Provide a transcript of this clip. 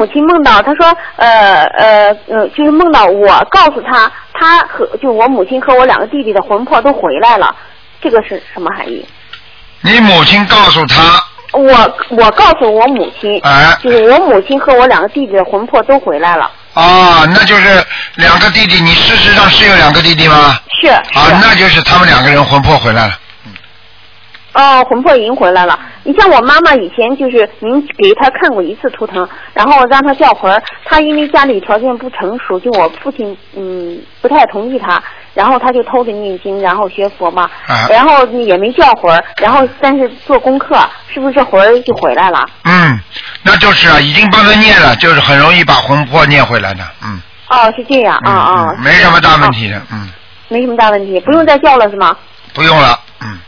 母亲梦到，她说就是梦到我告诉她，她和就我母亲和我2个弟弟的魂魄都回来了，这个是什么含义？ 你母亲告诉他？ 我告诉我母亲，就是我母亲和我2个弟弟的魂魂都回来了。 哦，那就是2个弟弟，你事实上是有2个弟弟吗？ 是。 啊，那就是他们2个人魂魄回来了。 哦，魂魄已经回来了。你像我妈妈以前就是您给她看过1次图腾，然后让她叫魂儿，她因为家里条件不成熟，就我父亲不太同意她，然后她就偷着念经，然后学佛嘛，然后也没叫魂儿，然后但是做功课，是不是魂儿就回来了？ 那就是啊，已经帮他念了，就是很容易把魂魄念回来的。 哦，是这样没什么大问题的。 没什么大问题，不用再叫了是吗？ 不用了。